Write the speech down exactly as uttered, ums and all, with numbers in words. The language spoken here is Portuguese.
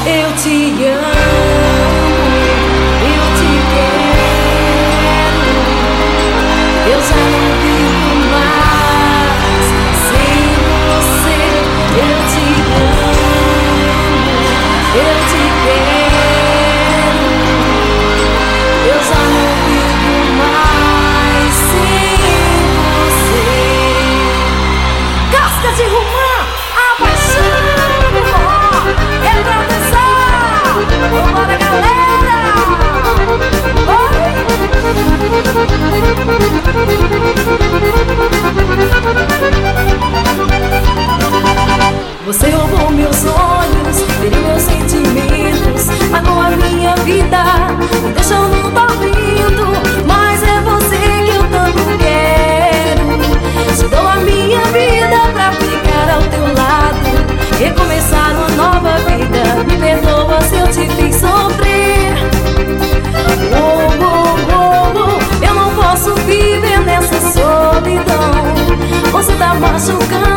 Eu te amo, eu te quero. Eu já não vivo mais sem você. Eu te amo, eu te quero. Eu já não vivo mais sem você. Casca de romã, a paixão do forró é pra dançar. Vambora, galera! Oi! Você roubou meus sonhos, feriu meus sentimentos, matou a minha vida, me deixou no tormento. Mas é você que eu tanto quero. Te dou a minha vida pra ficar ao teu lado, recomeçar uma nova vida. Me perdoa se eu te fiz sofrer. Oh, oh, oh, oh. Eu não posso viver nessa solidão. Você tá machucando